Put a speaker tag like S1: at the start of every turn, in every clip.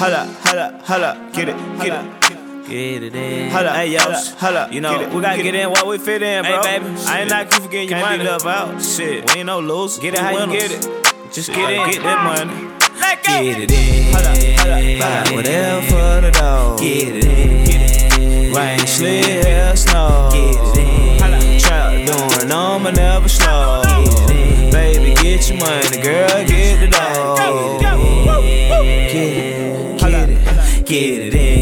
S1: Holla, get it.
S2: Get it in.
S1: Hey, yo,
S2: You know, we gotta get in while we fit in, bro.
S1: Hey, baby,
S2: I ain't not keep forgetting your money.
S1: Can't be left out.
S2: Shit,
S1: We ain't no losers.
S2: get it how you get it. Just get in, get that money.
S1: Get it in.
S2: Buy whatever for the dog. Get it in. Rain, sleet, hail, snow. Get it in. Trap doing on, but never slow. Baby, get your money, girl, get the dog. Get it in.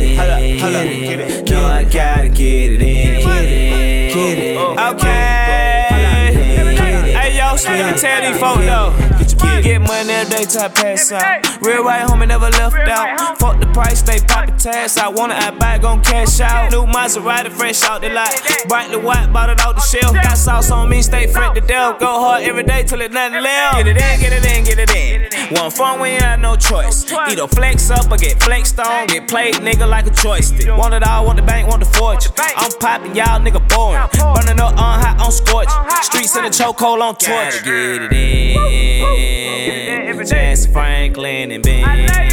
S2: No, I gotta get it in. Get it. Okay. Hey, yo, let me tell these folks though. Get money every day till I pass out. Real right homie never left out. Fuck the price, stay poppin' tax. I want it, I buy, gon' cash out. New Maserati, fresh out the lot. Brightly white, bought it out the shelf. Got sauce on me, stay fresh to death. Go hard every day till it nothing left. Get it in. One phone when you had no choice. Either flex up or get flexed on. Get played, nigga, like a joystick. Want it all, want the bank, want the fortune. I'm poppin', y'all nigga boring. Burning up on hot, on scorch. Streets in the chokehold on torch. Get it in. Chance Franklin and Ben. Gotta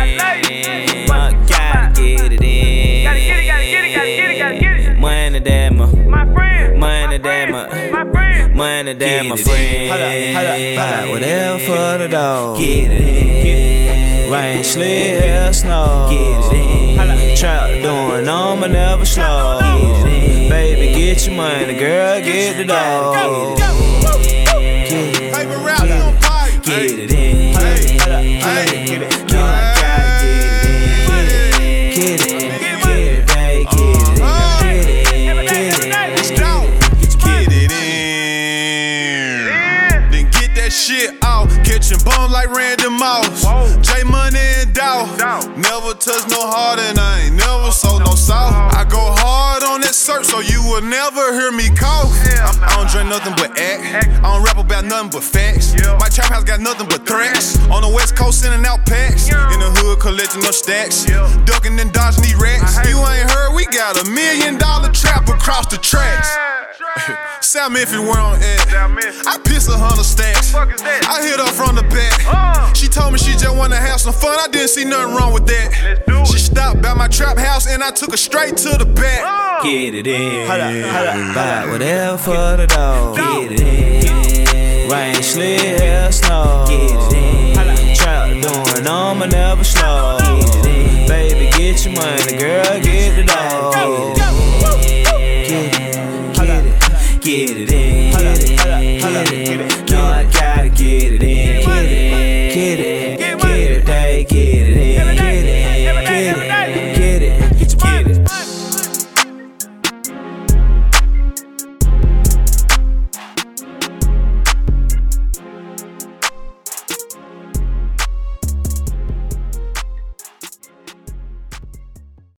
S2: get it in. Gotta get it. Money that my friend. Money that my friend. Buy whatever for the dog. Get it in. Rain, sleet, hail, snow. Get it in. Trap doing on, but never slow. Baby, get your money, girl, get the dog. Get it in. No, I gotta get it in.
S3: Then get that shit out. Catching bones like Randy Moss. J Money and Dow. Never touch no hard and I ain't never sold no south. I go hard on that search so you will never hear me cough. I don't drink nothing but act. I don't rap about nothing but facts. My trap house got nothing but threats. On the west coast sending out packs. In the hood collecting no stacks. Ducking and dodging these rats. You ain't heard we got $1 million trap across the tracks. Sam Murphy where I'm at. I piss 100 stacks. I hit her from the back. She told me she just wanna have some fun. I didn't see nothing wrong with that. She stopped by my trap house and I took her straight to the back.
S2: Get it in. Buy whatever for the dog. Get it in. Rain, sleet, hail, snow. Get it in. Trap doing on, but never slow. Baby, get your money, girl, get the dog. Get it.